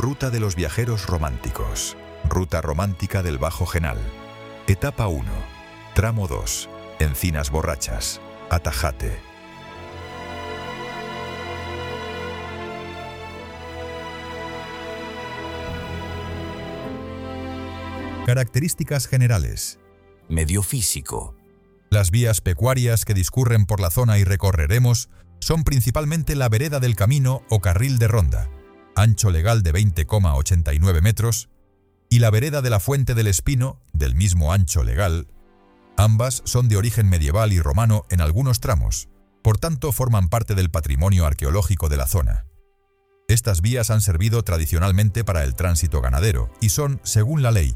Ruta de los viajeros románticos. Ruta romántica del Bajo Genal. Etapa 1. Tramo 2. Encinas Borrachas. Atajate. Características generales. Medio físico. Las vías pecuarias que discurren por la zona y recorreremos son principalmente la vereda del camino o carril de ronda, ancho legal de 20,89 metros, y la vereda de la Fuente del Espino, del mismo ancho legal. Ambas son de origen medieval y romano en algunos tramos, por tanto forman parte del patrimonio arqueológico de la zona. Estas vías han servido tradicionalmente para el tránsito ganadero y son, según la ley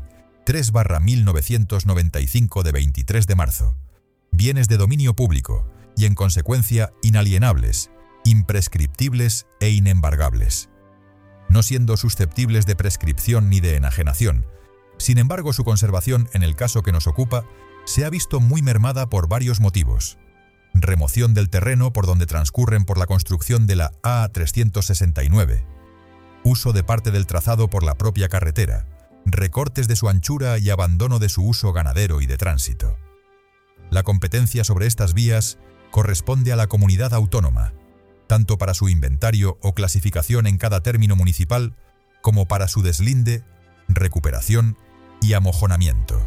3/1995 de 23 de marzo, bienes de dominio público y, en consecuencia, inalienables, imprescriptibles e inembargables, no siendo susceptibles de prescripción ni de enajenación. Sin embargo, su conservación, en el caso que nos ocupa, se ha visto muy mermada por varios motivos. Remoción del terreno por donde transcurren por la construcción de la A369, uso de parte del trazado por la propia carretera, recortes de su anchura y abandono de su uso ganadero y de tránsito. La competencia sobre estas vías corresponde a la comunidad autónoma, tanto para su inventario o clasificación en cada término municipal, como para su deslinde, recuperación y amojonamiento.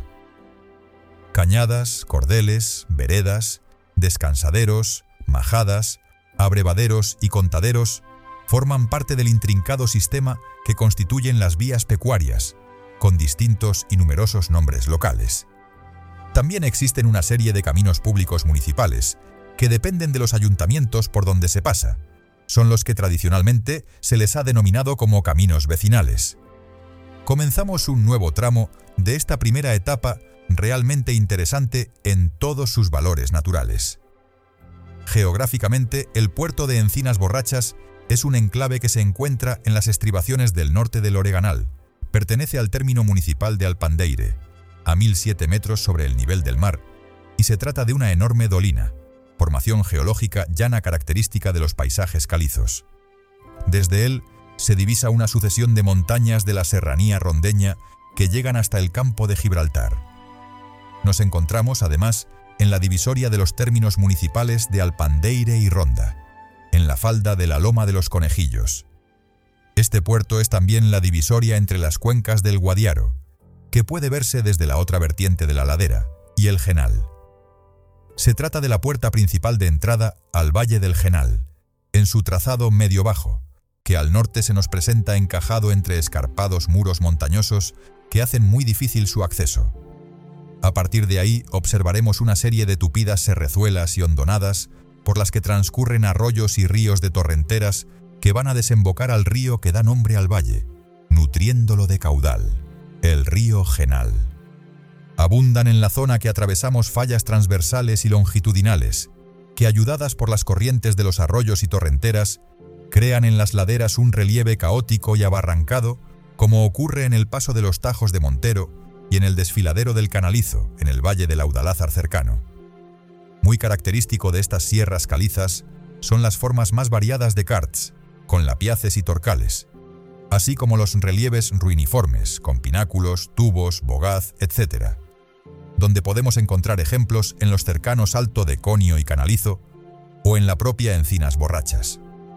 Cañadas, cordeles, veredas, descansaderos, majadas, abrevaderos y contaderos forman parte del intrincado sistema que constituyen las vías pecuarias, con distintos y numerosos nombres locales. También existen una serie de caminos públicos municipales que dependen de los ayuntamientos por donde se pasa. Son los que tradicionalmente se les ha denominado como caminos vecinales. Comenzamos un nuevo tramo de esta primera etapa realmente interesante en todos sus valores naturales. Geográficamente, el puerto de Encinas Borrachas es un enclave que se encuentra en las estribaciones del norte del Oreganal. Pertenece al término municipal de Alpandeire, a 1007 metros sobre el nivel del mar, y se trata de una enorme dolina, formación geológica llana característica de los paisajes calizos. Desde él se divisa una sucesión de montañas de la serranía rondeña que llegan hasta el campo de Gibraltar. Nos encontramos, además, en la divisoria de los términos municipales de Alpandeire y Ronda, en la falda de la Loma de los Conejillos. Este puerto es también la divisoria entre las cuencas del Guadiaro, que puede verse desde la otra vertiente de la ladera, y el Genal. Se trata de la puerta principal de entrada al Valle del Genal, en su trazado medio-bajo, que al norte se nos presenta encajado entre escarpados muros montañosos que hacen muy difícil su acceso. A partir de ahí observaremos una serie de tupidas serrezuelas y hondonadas por las que transcurren arroyos y ríos de torrenteras que van a desembocar al río que da nombre al valle, nutriéndolo de caudal, el río Genal. Abundan en la zona que atravesamos fallas transversales y longitudinales, que, ayudadas por las corrientes de los arroyos y torrenteras, crean en las laderas un relieve caótico y abarrancado, como ocurre en el paso de los Tajos de Montero y en el desfiladero del Canalizo, en el valle del Audalázar cercano. Muy característico de estas sierras calizas son las formas más variadas de karsts, con lapiaces y torcales, así como los relieves ruiniformes, con pináculos, tubos, bogaz, etc., donde podemos encontrar ejemplos en los cercanos Alto de Conio y Canalizo, o en la propia Encinas Borrachas.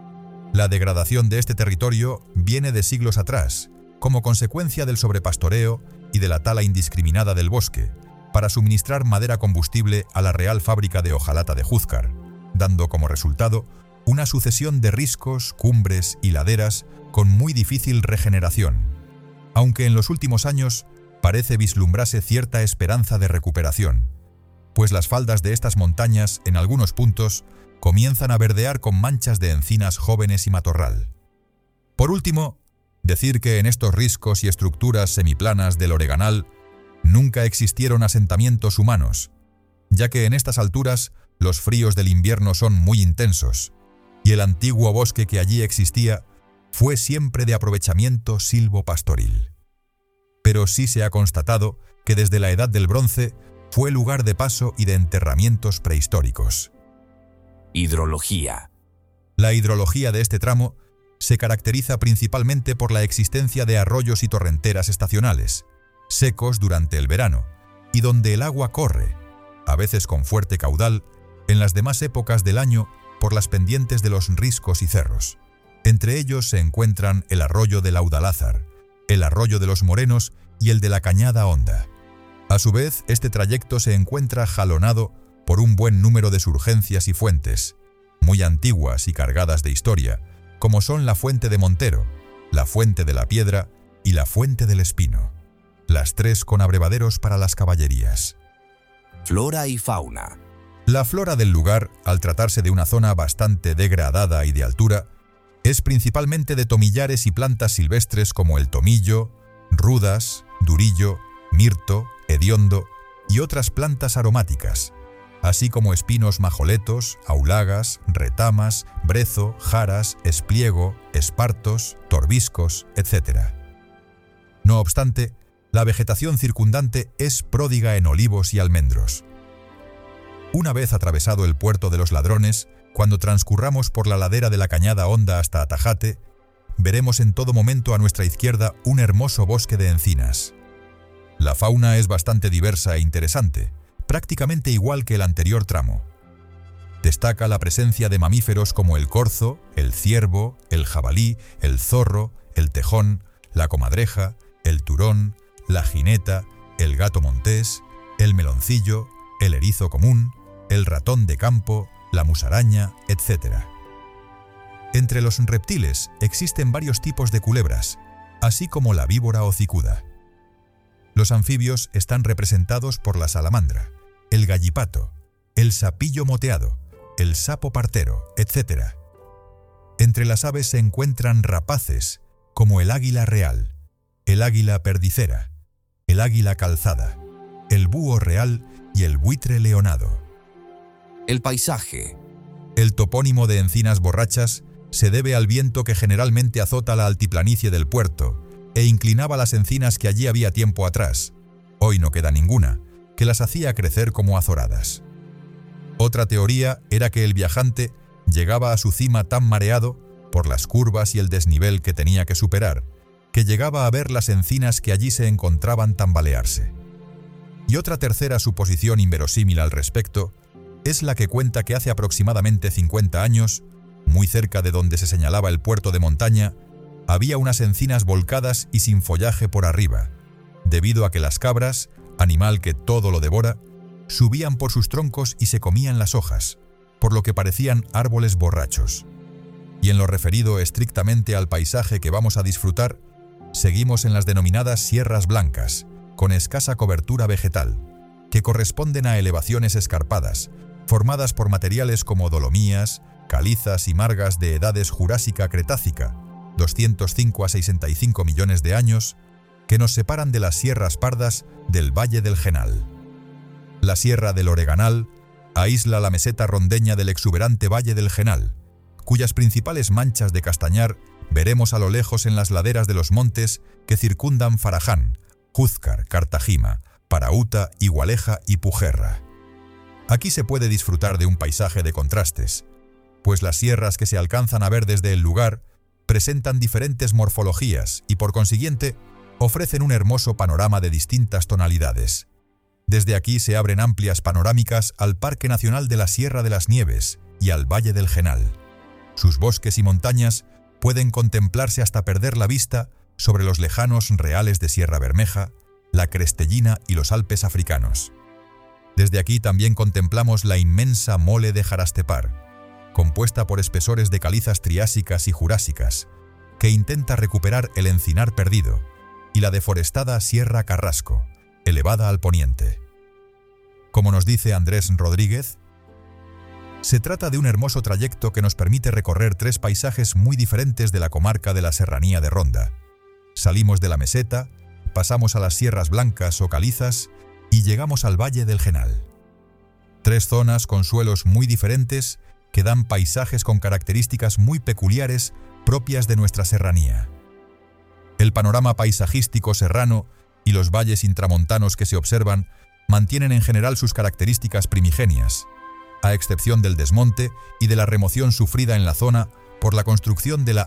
La degradación de este territorio viene de siglos atrás, como consecuencia del sobrepastoreo y de la tala indiscriminada del bosque, para suministrar madera combustible a la Real Fábrica de Hojalata de Júzcar, dando como resultado una sucesión de riscos, cumbres y laderas con muy difícil regeneración, aunque en los últimos años parece vislumbrarse cierta esperanza de recuperación, pues las faldas de estas montañas, en algunos puntos, comienzan a verdear con manchas de encinas jóvenes y matorral. Por último, decir que en estos riscos y estructuras semiplanas del Oreganal nunca existieron asentamientos humanos, ya que en estas alturas los fríos del invierno son muy intensos, y el antiguo bosque que allí existía fue siempre de aprovechamiento silvopastoril. Pero sí se ha constatado que desde la Edad del Bronce fue lugar de paso y de enterramientos prehistóricos. Hidrología. La hidrología de este tramo se caracteriza principalmente por la existencia de arroyos y torrenteras estacionales, secos durante el verano, y donde el agua corre, a veces con fuerte caudal, en las demás épocas del año por las pendientes de los riscos y cerros. Entre ellos se encuentran el arroyo del Audalázar, el arroyo de los Morenos y el de la Cañada Honda. A su vez, este trayecto se encuentra jalonado por un buen número de surgencias y fuentes, muy antiguas y cargadas de historia, como son la Fuente de Montero, la Fuente de la Piedra y la Fuente del Espino, las tres con abrevaderos para las caballerías. Flora y fauna. La flora del lugar, al tratarse de una zona bastante degradada y de altura, es principalmente de tomillares y plantas silvestres como el tomillo, rudas, durillo, mirto, hediondo y otras plantas aromáticas, así como espinos majoletos, aulagas, retamas, brezo, jaras, espliego, espartos, torbiscos, etc. No obstante, la vegetación circundante es pródiga en olivos y almendros. Una vez atravesado el puerto de los Ladrones, cuando transcurramos por la ladera de la Cañada Honda hasta Atajate, veremos en todo momento a nuestra izquierda un hermoso bosque de encinas. La fauna es bastante diversa e interesante, prácticamente igual que el anterior tramo. Destaca la presencia de mamíferos como el corzo, el ciervo, el jabalí, el zorro, el tejón, la comadreja, el turón, la jineta, el gato montés, el meloncillo, el erizo común, el ratón de campo, la musaraña, etc. Entre los reptiles existen varios tipos de culebras, así como la víbora hocicuda. Los anfibios están representados por la salamandra, el gallipato, el sapillo moteado, el sapo partero, etc. Entre las aves se encuentran rapaces, como el águila real, el águila perdicera, el águila calzada, el búho real y el buitre leonado. El paisaje. El topónimo de Encinas Borrachas se debe al viento que generalmente azota la altiplanicie del puerto e inclinaba las encinas que allí había tiempo atrás, hoy no queda ninguna, que las hacía crecer como azoradas. Otra teoría era que el viajante llegaba a su cima tan mareado por las curvas y el desnivel que tenía que superar, que llegaba a ver las encinas que allí se encontraban tambalearse. Y otra tercera suposición inverosímil al respecto es la que cuenta que hace aproximadamente 50 años, muy cerca de donde se señalaba el puerto de montaña, había unas encinas volcadas y sin follaje por arriba, debido a que las cabras, animal que todo lo devora, subían por sus troncos y se comían las hojas, por lo que parecían árboles borrachos. Y en lo referido estrictamente al paisaje que vamos a disfrutar, seguimos en las denominadas Sierras Blancas, con escasa cobertura vegetal, que corresponden a elevaciones escarpadas, formadas por materiales como dolomías, calizas y margas de edades Jurásica-Cretácica, 205 a 65 millones de años, que nos separan de las Sierras Pardas del Valle del Genal. La Sierra del Oreganal aísla la meseta rondeña del exuberante Valle del Genal, cuyas principales manchas de castañar veremos a lo lejos en las laderas de los montes que circundan Faraján, Júzcar, Cartagima, Paraúta, Igualeja y Pujerra. Aquí se puede disfrutar de un paisaje de contrastes, pues las sierras que se alcanzan a ver desde el lugar presentan diferentes morfologías y por consiguiente ofrecen un hermoso panorama de distintas tonalidades. Desde aquí se abren amplias panorámicas al Parque Nacional de la Sierra de las Nieves y al Valle del Genal. Sus bosques y montañas pueden contemplarse hasta perder la vista sobre los lejanos reales de Sierra Bermeja, la Crestellina y los Alpes africanos. Desde aquí también contemplamos la inmensa mole de Jarastepar, compuesta por espesores de calizas triásicas y jurásicas, que intenta recuperar el encinar perdido, y la deforestada Sierra Carrasco, elevada al poniente. Como nos dice Andrés Rodríguez, se trata de un hermoso trayecto que nos permite recorrer tres paisajes muy diferentes de la comarca de la Serranía de Ronda. Salimos de la meseta, pasamos a las Sierras Blancas o Calizas y llegamos al Valle del Genal. Tres zonas con suelos muy diferentes que dan paisajes con características muy peculiares propias de nuestra serranía. El panorama paisajístico serrano y los valles intramontanos que se observan mantienen en general sus características primigenias, a excepción del desmonte y de la remoción sufrida en la zona por la construcción de la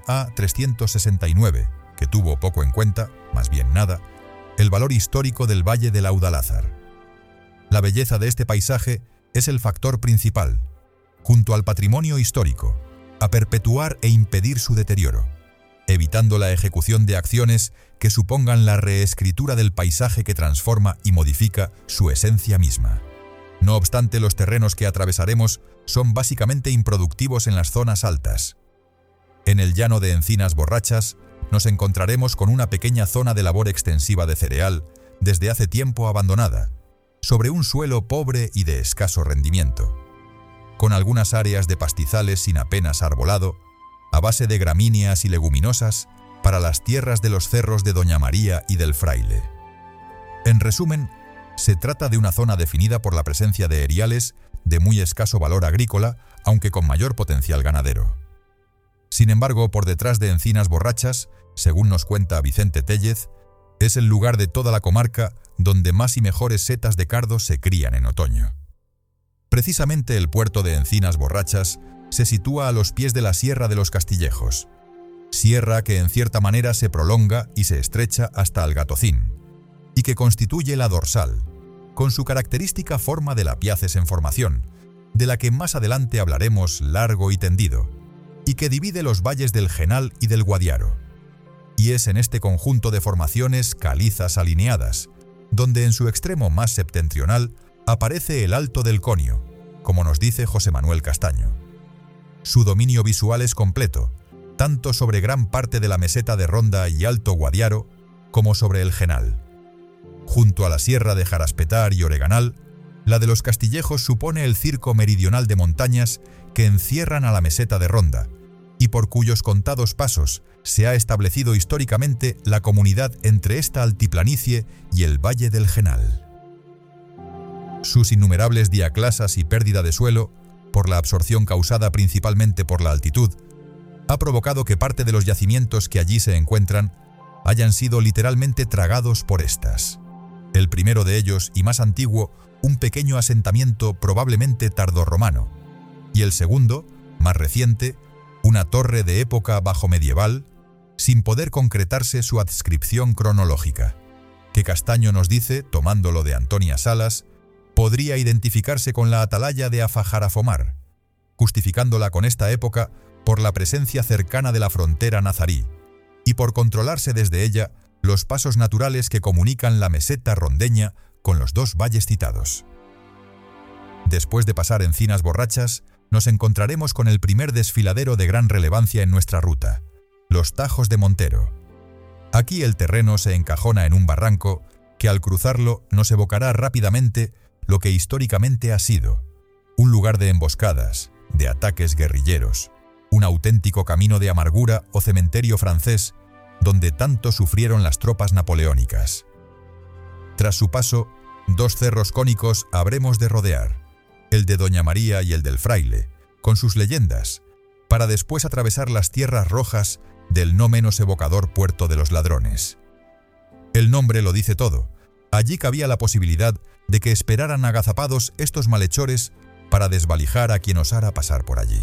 A369, que tuvo poco en cuenta, más bien nada, el valor histórico del Valle del Audalázar. La belleza de este paisaje es el factor principal, junto al patrimonio histórico, a perpetuar e impedir su deterioro, evitando la ejecución de acciones que supongan la reescritura del paisaje que transforma y modifica su esencia misma. No obstante, los terrenos que atravesaremos son básicamente improductivos en las zonas altas. En el llano de Encinas Borrachas nos encontraremos con una pequeña zona de labor extensiva de cereal, desde hace tiempo abandonada, sobre un suelo pobre y de escaso rendimiento, con algunas áreas de pastizales sin apenas arbolado, a base de gramíneas y leguminosas, para las tierras de los cerros de Doña María y del Fraile. En resumen, se trata de una zona definida por la presencia de eriales de muy escaso valor agrícola, aunque con mayor potencial ganadero. Sin embargo, por detrás de Encinas Borrachas, según nos cuenta Vicente Téllez, es el lugar de toda la comarca donde más y mejores setas de cardo se crían en otoño. Precisamente el puerto de Encinas Borrachas se sitúa a los pies de la Sierra de los Castillejos, sierra que en cierta manera se prolonga y se estrecha hasta Algatocín, y que constituye la dorsal, con su característica forma de lapiaces en formación, de la que más adelante hablaremos largo y tendido, y que divide los valles del Genal y del Guadiaro. Y es en este conjunto de formaciones calizas alineadas, donde en su extremo más septentrional aparece el Alto del Conio, como nos dice José Manuel Castaño. Su dominio visual es completo, tanto sobre gran parte de la meseta de Ronda y Alto Guadiaro, como sobre el Genal. Junto a la sierra de Jaraspetar y Oreganal, la de los Castillejos supone el circo meridional de montañas que encierran a la meseta de Ronda, y por cuyos contados pasos se ha establecido históricamente la comunidad entre esta altiplanicie y el Valle del Genal. Sus innumerables diaclasas y pérdida de suelo, por la absorción causada principalmente por la altitud, ha provocado que parte de los yacimientos que allí se encuentran hayan sido literalmente tragados por estas. El primero de ellos, y más antiguo, un pequeño asentamiento probablemente tardorromano, y el segundo, más reciente, una torre de época bajomedieval, sin poder concretarse su adscripción cronológica, que Castaño nos dice, tomándolo de Antonia Salas, podría identificarse con la atalaya de Afajarafomar, justificándola con esta época por la presencia cercana de la frontera nazarí, y por controlarse desde ella los pasos naturales que comunican la meseta rondeña con los dos valles citados. Después de pasar Encinas Borrachas, nos encontraremos con el primer desfiladero de gran relevancia en nuestra ruta, los Tajos de Montero. Aquí el terreno se encajona en un barranco que al cruzarlo nos evocará rápidamente lo que históricamente ha sido, un lugar de emboscadas, de ataques guerrilleros, un auténtico camino de amargura o cementerio francés donde tanto sufrieron las tropas napoleónicas. Tras su paso, dos cerros cónicos habremos de rodear, el de Doña María y el del Fraile, con sus leyendas, para después atravesar las tierras rojas del no menos evocador Puerto de los Ladrones. El nombre lo dice todo. Allí cabía la posibilidad de que esperaran agazapados estos malhechores para desvalijar a quien osara pasar por allí.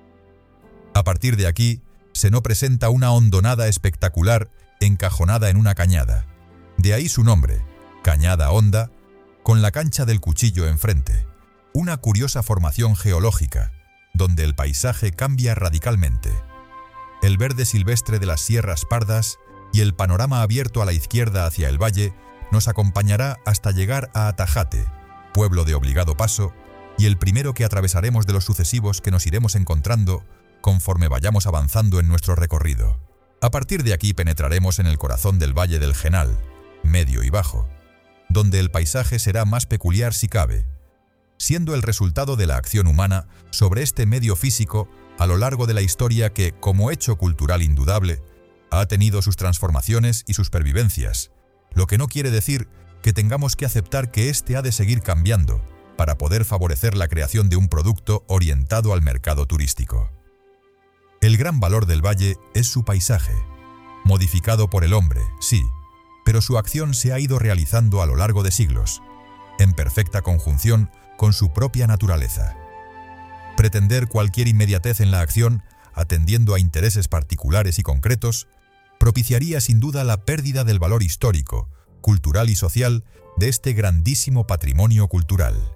A partir de aquí, se nos presenta una hondonada espectacular encajonada en una cañada. De ahí su nombre, Cañada Honda, con la cancha del Cuchillo enfrente. Una curiosa formación geológica, donde el paisaje cambia radicalmente. El verde silvestre de las sierras pardas y el panorama abierto a la izquierda hacia el valle nos acompañará hasta llegar a Atajate, pueblo de obligado paso, y el primero que atravesaremos de los sucesivos que nos iremos encontrando conforme vayamos avanzando en nuestro recorrido. A partir de aquí penetraremos en el corazón del Valle del Genal, medio y bajo, donde el paisaje será más peculiar si cabe, siendo el resultado de la acción humana sobre este medio físico a lo largo de la historia que, como hecho cultural indudable, ha tenido sus transformaciones y sus pervivencias, lo que no quiere decir que tengamos que aceptar que éste ha de seguir cambiando para poder favorecer la creación de un producto orientado al mercado turístico. El gran valor del valle es su paisaje, modificado por el hombre, sí, pero su acción se ha ido realizando a lo largo de siglos, en perfecta conjunción con su propia naturaleza. Pretender cualquier inmediatez en la acción atendiendo a intereses particulares y concretos, propiciaría sin duda la pérdida del valor histórico, cultural y social de este grandísimo patrimonio cultural.